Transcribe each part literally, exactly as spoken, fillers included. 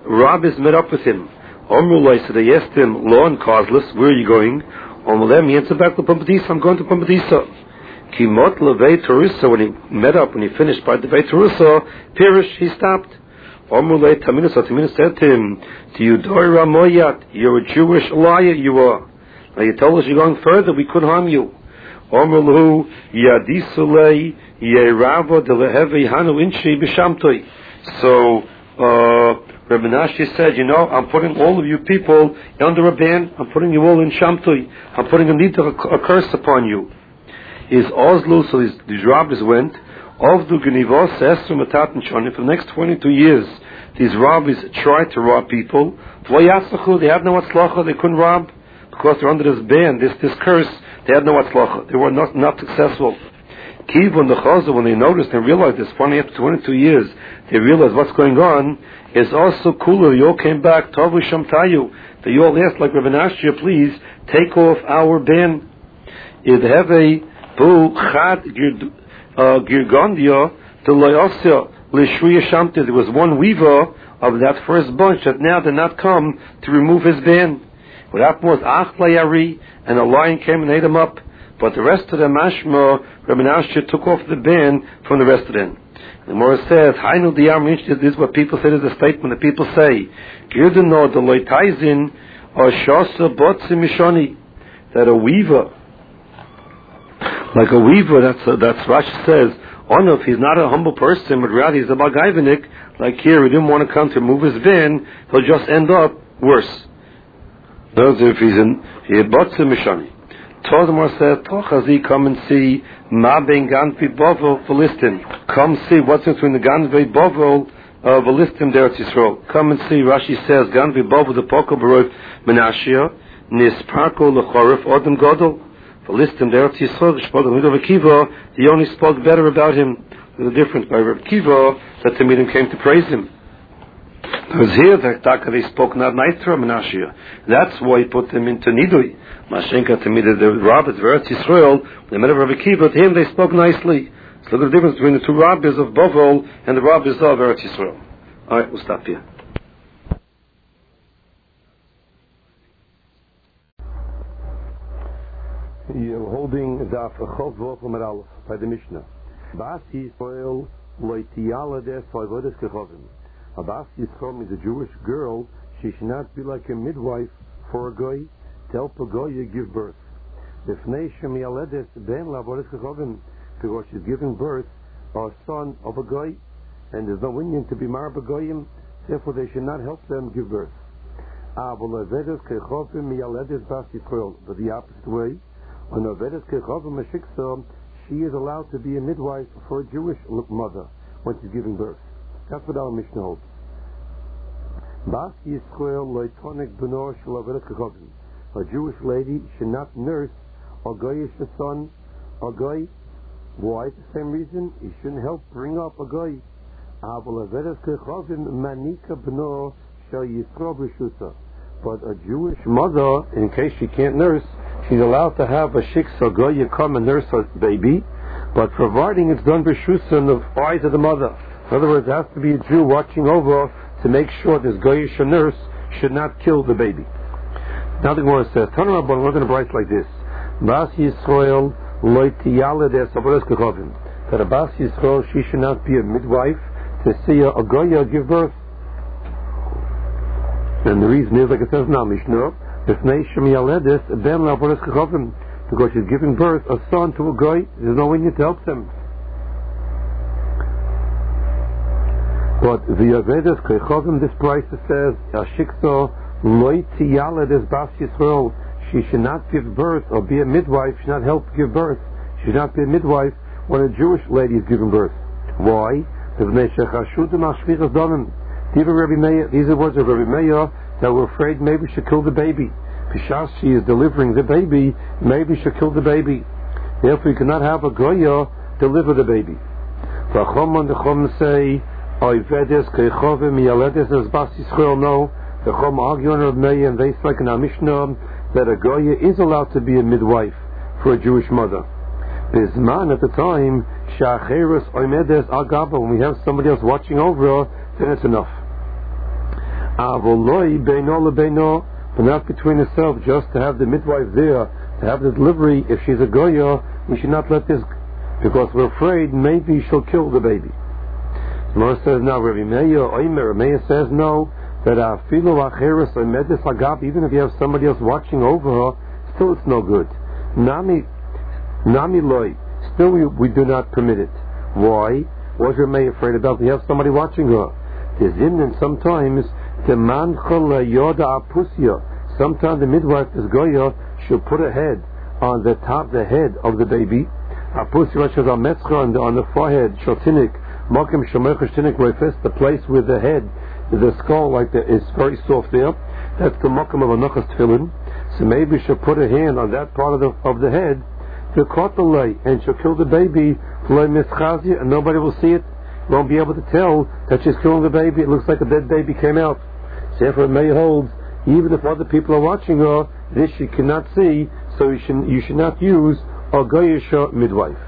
rabbis met up with him. Omrulai, so they asked him, law and causeless, where are you going? Omrulai, he answered back to Pumbedisa, I'm going to Pumbedisa. Kimot levei Terusa, when he met up, when he finished by the Vei Terusa, Pirish, he stopped. Omrulai Tamina, so Tamina said to him, to you Doira Moyat, you're a Jewish liar, you are. Now you told us you're going further, we couldn't harm you. Omrulu Yadisulei Yeravo de Lehevi Hanu Inchi Bishamtoi. So uh Rabbi Nashi said, you know, I'm putting all of you people under a ban, I'm putting you all in Shamtoi, I'm putting a need of a, a curse upon you. Is Oslo, so these, these robbers went, Ovdu Genivos Esru Matatin Shoni, for the next twenty-two years, these robbers tried to rob people. They had no atzlacha, they couldn't rob, because they're under this ban, this, this curse, they had no atzlacha, they were not, not successful. Kivon the Chaza, when they noticed and realized this, funny, after twenty-two years, they realized what's going on, is also cooler. You all came back, Tavu Shamtayu, that you all asked, like Rabbi Nashia, please, take off our ban. Idheve Bu Chad Girgondia, the Loyosya, Lishriya Shamta, there was one weaver of that first bunch that now did not come to remove his ban. What happened was, Ach Layari, and a lion came and ate him up. But the rest of the mashma, Rabbi Nashia took off the ban from the rest of them. The Gemara says, Hainu diyam, this is what people say, there's a statement that people say, Girdano de loitaizin, or shasa botzi mishoni, that a weaver, like a weaver, that's, a, that's Rashi says, oh no, if he's not a humble person, but rather he's a bagaivanik, like here, he didn't want to come to move his ban, he'll just end up worse. Those if he's in, he botzi mishoni. Todmor says, Tochazi, come and see Ma ben Ganvi Bovel Philistin. Come see what's between the Ganvi Bovel of Philistin there at Yisrael. Come and see, Rashi says, Ganvi Bovel the Poko Barof Menashia, Nisparko Lechorif Odom Godel. Philistin there at Yisrael, the spoke of Rav Akiva, he only spoke better about him. There's a difference by Rav Akiva that the meeting came to praise him. Because here the they spoke not nice to Menashia. That's why he put them into Nidui. Mashenka to me that the rabbis of Eretz Yisrael, they met Rabbi Akiva, to him they spoke nicely. So look at the difference between the two rabbis of Bovel and the rabbis of Eretz Yisrael. Alright, we'll stop here. You're holding Daf Chov Vochel Med Aleph by the Mishnah. Bas Yisrael loitiyala des voivodes kechovim. A Bas Yisrael is a Jewish girl. She should not be like a midwife for a goy to help a goy give birth. Because she's giving birth a son of a goy, and there's no Indian to be mar b'goyim, therefore they should not help them give birth. But the opposite way, on Avedes Kechovim Meshiksa, she is allowed to be a midwife for a Jewish mother when she's giving birth. That's what our Mishnah holds. Bas Yisrael loitonik b'nor shel Avedes Kechovim. A Jewish lady should not nurse a goyish son, a goy. Why? The same reason he shouldn't help bring up a goy. But a Jewish mother, in case she can't nurse, she's allowed to have a shiksa goy come and nurse her baby, but providing it's done b'shusa in the eyes of the mother. In other words, there has to be a Jew watching over to make sure this goyish nurse should not kill the baby. Now the Gemara says, Tana Rabban, we're going to write like this: Bas Yisrael loitiyale des avodas kechovim. That a Bas Yisrael, she should not be a midwife to see a goya give birth. And the reason is, like it says now, Mishnah, because she's giving birth a son to a goy, there's no one to help them. But the Avedas Kechovim, this price says, Ashikso loitiyale des Bas Yisrael. She should not give birth or be a midwife, she should not help give birth. She should not be a midwife when a Jewish lady is giving birth. Why? These are words of Rabbi Meir that were afraid maybe she'll kill the baby. Because she is delivering the baby, maybe she'll kill the baby. Therefore you cannot have a goya deliver the baby. The Chum say, Oivedes Kechovim Yaledes as Bas Yisrael. No, the Chum argue on Rabbi Meir and they say in our Mishnah that a goya is allowed to be a midwife for a Jewish mother. Bisman at the time, Shacheres Oimedes Agaba, when we have somebody else watching over her, then it's enough. Avoloi beino lebeino, but not between herself, just to have the midwife there, to have the delivery. If she's a goya, we should not let this, because we're afraid maybe she'll kill the baby. Gemara says now, Rabbi Meir, Oimer, Meir says no, that afilu acheres oimedis agab, even if you have somebody else watching over her, still it's no good. Nami, nami loy, still we, we do not permit it. Why? What's Rabbi Meir afraid about? We have somebody watching her. There's in and sometimes the manchol yoda apusya. Sometimes the midwife is goya, she'll put her head on the top, the head of the baby. Apusya she's on metzcha on the on the forehead. Shotinik makim shomech shtinik roifes, the place with the head, the skull like that is very soft there. That's the makim of a nochas tefillin. So maybe she'll put her hand on that part of the of the head to cut the lay, and she'll kill the baby. And nobody will see it. Won't be able to tell that she's killing the baby. It looks like a dead baby came out. Therefore, May holds, even if other people are watching her, this she cannot see, so you should, you should not use a goyisha midwife.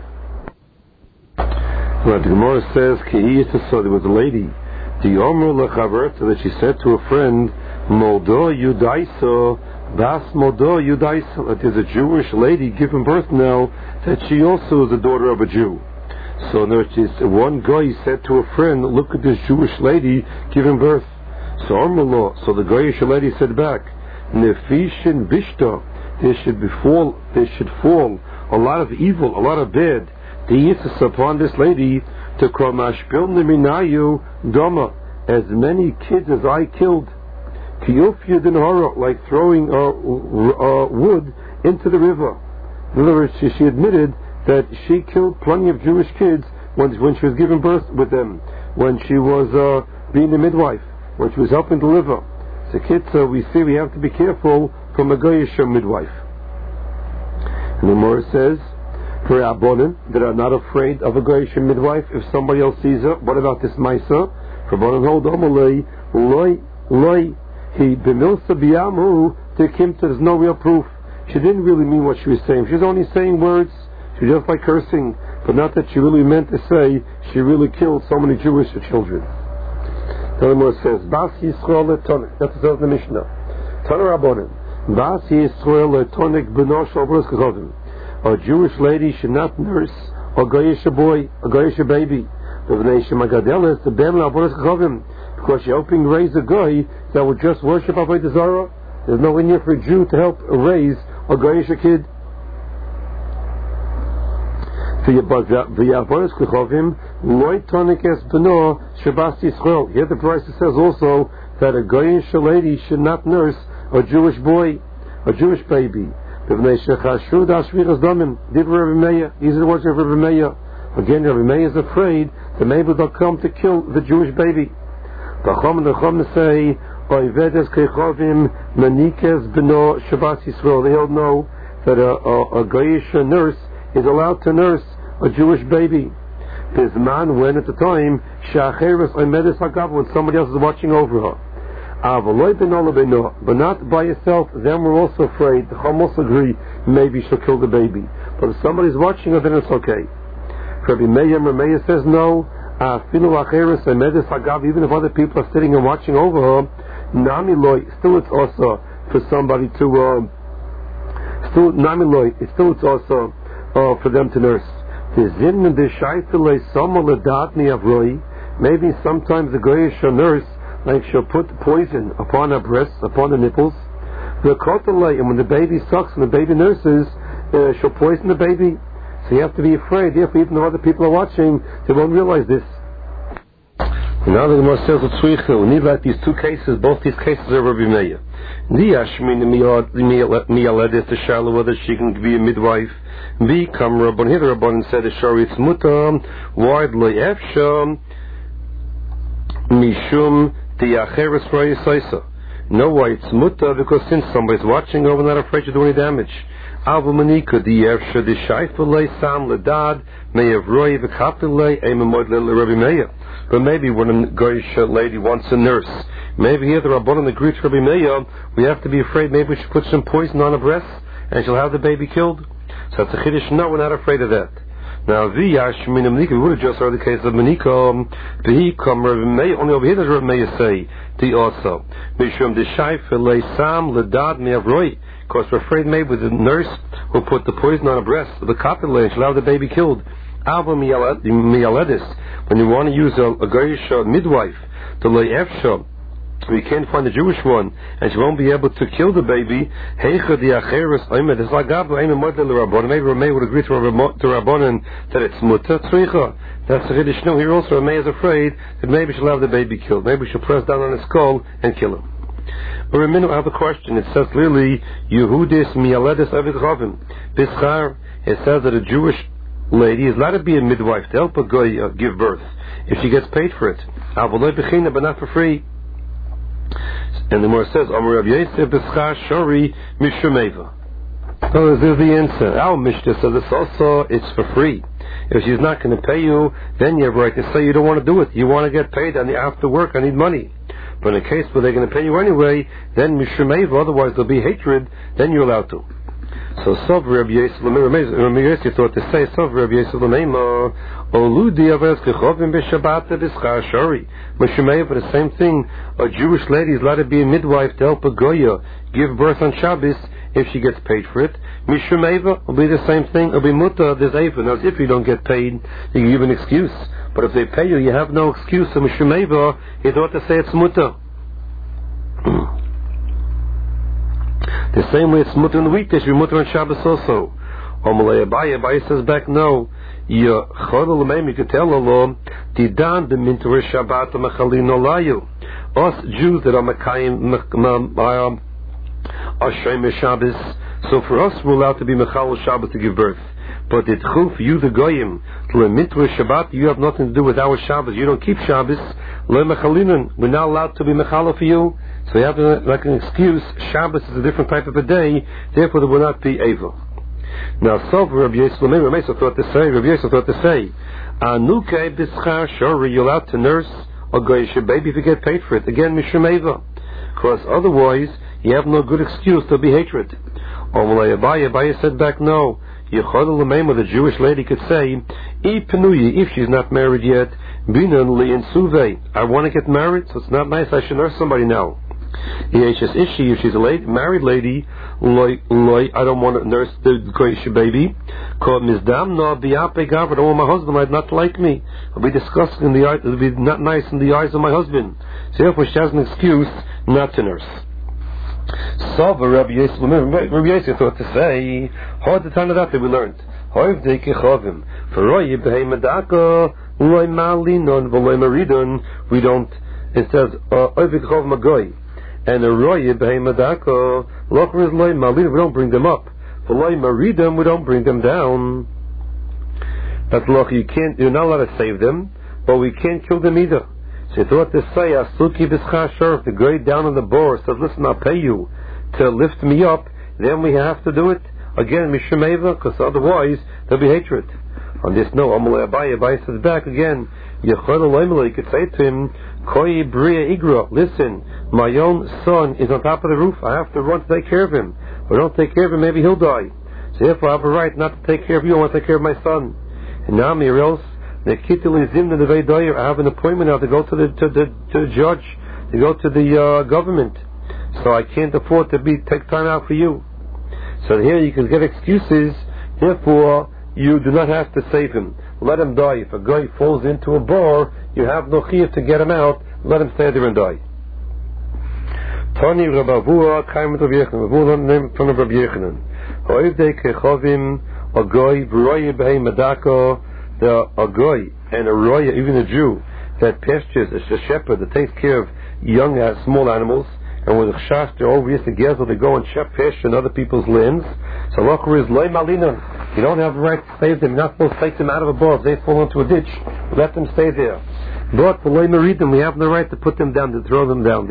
Well, the Gemara says, so there was a lady, the Omer lechaver, so that she said to a friend, Moldo Yudaiso, Bas Moldo Yudaiso, that there's a Jewish lady giving birth now, that she also is the daughter of a Jew. So no, one guy said to a friend, look at this Jewish lady giving birth. So Armullah, so the Goyish lady said back, Nefishin Vishta, there should befall, there should fall a lot of evil, a lot of bad, the Yisus upon this lady, to Kramashpil Neminayu Doma, as many kids as I killed, Kiyufya Dinhara, like throwing uh, uh, wood into the river. In other words, she, she admitted that she killed plenty of Jewish kids when, when she was giving birth with them, when she was uh, being a midwife, when she was helping deliver. So kids, uh, we see we have to be careful from a Goyish midwife. And the Gemara says, for Abonim that are not afraid of a Goyish midwife, if somebody else sees her, what about this Maisa? For Abonim hold Omalei, Loi, Loi, he b'milsa biyamu, there's no real proof. She didn't really mean what she was saying. She was only saying words. She was just like cursing, but not that she really meant to say she really killed so many Jewish children. The Gemara says, Bas Yisrael letonik. That's what says the Mishnah. Tana Rabbanim. Bas Yisrael letonik b'no shalbros kachovim. A Jewish lady should not nurse a Goyish boy, a Goyish baby. Because you're helping raise a guy that would just worship Avodah Zarah. There's no in here for a Jew to help raise a Goyish kid. Here the price says also that a Goyish lady should not nurse a Jewish boy, a Jewish baby. These are the words of Rabbi Meir. Again, Rabbi Meir is afraid that maybe they'll come to kill the Jewish baby. The Chum and the Chum say, they all know that a, a, a Goyish nurse is allowed to nurse a Jewish baby. This man when at the time when somebody else is watching over her. But not by herself, then we're also afraid. The Chum also agree maybe she'll kill the baby. But if somebody's watching her, then it's okay. Rabbi Meir, Rabbi Meir says no. Even if other people are sitting and watching over her, Nami loy, still it's also for somebody to uh, still Nami loy, it's still it's also uh, for them to nurse. Maybe sometimes the Goyish nurse, like she'll put poison upon her breasts, upon the nipples. And when the baby sucks and the baby nurses, uh, she'll poison the baby. So you have to be afraid. Therefore, even though other people are watching, they won't realize this. Now the Gemara says we need like these two cases. Both these cases are Rabbi Meir. The shallow whether she can be a midwife. B come Rabban here. Rabban said the sharitz mutam widely efsham mishum tiacheres royasaisa. No why it's muta because since somebody's watching over, not afraid to do any damage. Avamanika the efsha the shaifulei sam ledad may have roy the kapilei emamod Rabbi Meir. But maybe when a Goyish lady wants a nurse, maybe here the Rabbanan agree to Rabbi Meir, we have to be afraid maybe we should put some poison on her breast and she'll have the baby killed. So that's a chiddush. No, we're not afraid of that. Now, the Yashmin Manika, we would have just heard the case of Manika, the Comer May, only over here does Rav Meir say, the also. Mishum the Shaifa lay Sam Ledad Meavroi, because we're afraid maybe the nurse who put the poison on her breast, the cotton lay, she'll have the baby killed. Ava Mialedis, when you want to use a, a Goyish midwife, the Lay Efsha, we can't find a Jewish one, and she won't be able to kill the baby. It's like God, maybe Rameh would agree to Rabbanan that it's mutter tzricha. That's the Chiddush. No, here also Rameh is afraid that maybe she'll have the baby killed. Maybe she'll press down on his skull and kill him. But a minute, I have a question. It says clearly, Yehudis mialedis avid chavim. Bischar, it says that a Jewish lady is allowed to be a midwife to help a guy uh, give birth if she gets paid for it. But not for free. And the more says, Amar Rav Yosef b'schar shori mishumeva. So this is the answer. Our Mishnah says it's also, it's for free. If she's not going to pay you, then you have a right to say you don't want to do it. You want to get paid, and after work, I need money. But in a case where they're going to pay you anyway, then mishumeva, otherwise there'll be hatred, then you're allowed to. So Sov Rabbi Yosef Rabbi Yosef thought to say Sov Rabbi Yosef L'meima Oludi Avos Kechovim B'Shabbat B'Schar Shori Mishumei, for the same thing, a Jewish lady is allowed to be a midwife to help a Goya give birth on Shabbos if she gets paid for it. Mishumeva will be the same thing. It'll be muta. There's eva. Now, if you don't get paid, you can give an excuse. But if they pay you, you have no excuse. So Mishumeva, you ought to say it's muta. The same way it's mutter in the weekdays, we mutter on Shabbos also. Omalei Abaye, Abaye says back, no. You could tell Allah, Didan the minter Shabbat Machalin Olayu. Us Jews that are Makayim Ashem Shabbos, so for us we're allowed to be Mechal Shabbos to give birth. But it chuf you the goyim to a mitzvah Shabbat, you have nothing to do with our Shabbos. You don't keep Shabbos. Le mechalinan, we're not allowed to be mechala for you. So you have to, like an excuse. Shabbos is a different type of a day, therefore there will not be evil. Now, so Rabbi Yosef Rabbi Yosef thought to say, Rabbi Yosef thought to say, Anuke b'schar shori, you're allowed to nurse a goyish baby if you get paid for it. Again, mishum eva, because otherwise you have no good excuse to be hatred. Omalei Abaye, Abaye said back, no. Yechol l'meima, the Jewish lady could say, I penuyi, if she's not married yet, binan li in suve, I want to get married, so it's not nice, I should nurse somebody now. If she's a lady, married lady, loy, loy, I don't want to nurse the goyish baby. Called mizdam no biape gav, I don't want my husband might not like me. It'll be disgusting in the eyes, it'll be not nice in the eyes of my husband. So therefore she has an excuse not to nurse. So Rabbi Yosef, Rabbi Yosef thought to say, how the time of that that we learned? Hoiv de kechovim, for roye behei medaka, loy malinon v'loy maridon. We don't. It says hoiv de kechovim agoy, and a roye behei medaka, locher is loy malinon. We don't bring them up. V'loy maridon, we don't bring them down. That's loch. You can't. You're not allowed to save them, but we can't kill them either. So he thought to say, Asuki b'schar shor, the guy down on the board says, listen, I'll pay you to lift me up, then we have to do it. Again, mishum eva, because otherwise there'll be hatred. On this note, Amalei Abaye, Abaye says back again, Yechol Eloimele, you could say to him, Koi bria igra, listen, my own son is on top of the roof, I have to run to take care of him. If I don't take care of him, maybe he'll die. So therefore I have a right not to take care of you, I want to take care of my son. And now, or else, I have an appointment now to go to the to the to the judge, to go to the uh, government. So I can't afford to be take time out for you. So here you can get excuses. Therefore, you do not have to save him. Let him die. If a guy falls into a bar, you have no chiyuv to get him out. Let him stay there and die. Tani Rabavua Kaimat Rabbi Yechanan. Rabavua name from Rabbi Yechanan. Hoivdei kechovim a guy v'roye b'hei medaka. The a goy and a roya, even a Jew that pastures, a shepherd that takes care of young, uh, small animals, and with a chash, they're over here together, they go and shep pasture in other people's lands. So locher is loy malina. You don't have the right to save them. You're not supposed to take them out of a bar. If they fall into a ditch, let them stay there. But for loy maridim, we have the right to put them down, to throw them down.